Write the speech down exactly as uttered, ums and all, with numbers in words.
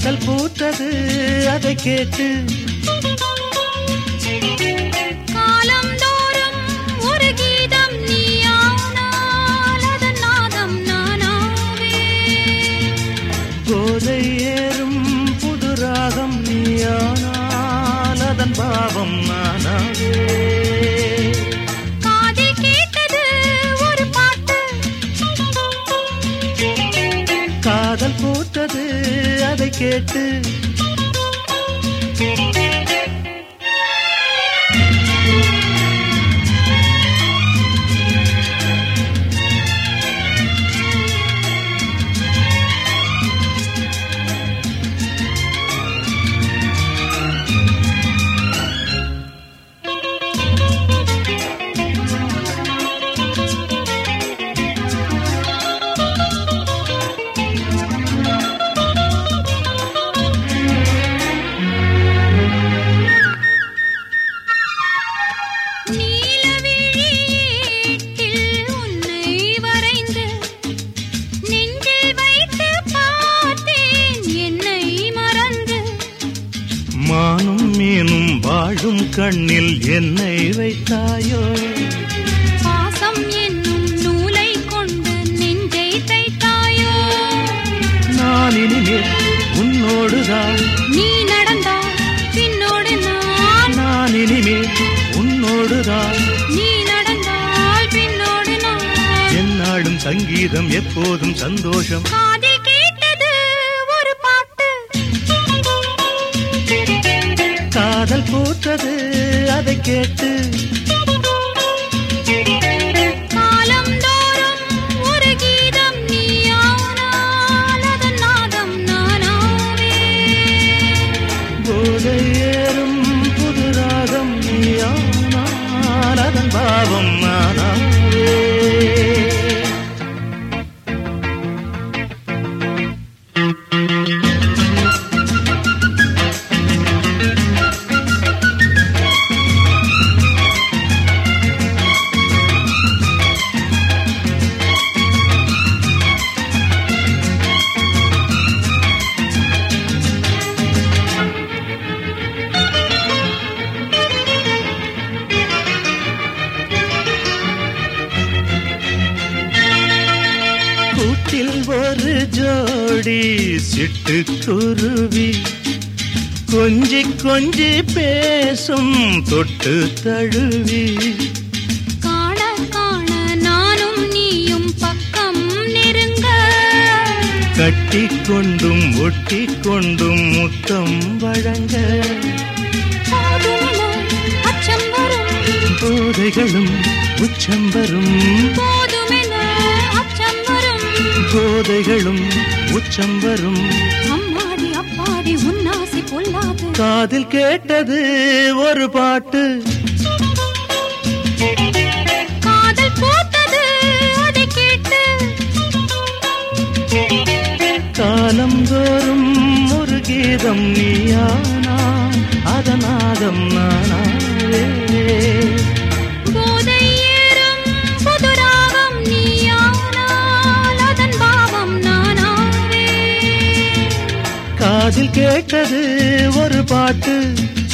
காதல் பூத்தது அதை கேட்டு காலம் தோறும் ஒரு கீதம் நீயானால் அதன் நாதம் நானாவே. போதை ஏறும் புது ராகம் நீயானால் அதன் பாவம் நானாவே. காதில் கேட்டது ஒரு பாட்டு காதல் பூத்தது அதை கேட்டு மானும் மீனும் வாழும் கண்ணில் என்னை வைத்தாயோ. பாசம் என்னும் நூலை கொண்டு நெஞ்சை தைத்தாயோ. நான் இனிமேல் உன்னோடுதான் நீ நடந்தால் பின்னோடு நான். நான் இனிமேல் உன்னோடுதான் நீ நடந்தால் பின்னோடு நான். என்னாடும் சங்கீதம் எப்போதும் சந்தோஷம். காதில் கேட்டது ஒரு பாட்டு காதல் பூத்தது அதை கேட்டு காலம் தோறும் ஒரு கீதம் நீயானால் அதன் நாதம் நானாவே. போதை ஏறும் புது ராகம் நீயானால் அதன் பாவம் நானாவே. கூட்டில் ஒரு ஜோடி சிட்டுக்குருவி கொஞ்சி கொஞ்சி பேசும் தொட்டு தழுவி. காண காண நானும் நீயும் பக்கம் நெருங்க. கட்டி கொண்டும் ஒட்டி கொண்டும் முத்தம் வழங்க. போதுமென அச்சம் வரும் போதைகளும் உச்சம் வரும். போதுமென அச்சம் வரும் போதைகளும் உச்சம் வரும். அம்மாடி அப்பாடி உன்னாசி பொல்லாது. காதில் கேட்டது ஒரு பாட்டு காதல் பூத்தது அதை கேட்டு காலம் தோறும் ஒரு கீதம் நீயானா அதநாதம் நானாவே. போதை ஏறும் புது ராகம் நீயானால் அதன் பாவம் நானாவே. காதில் கேட்டது ஒரு பாட்டு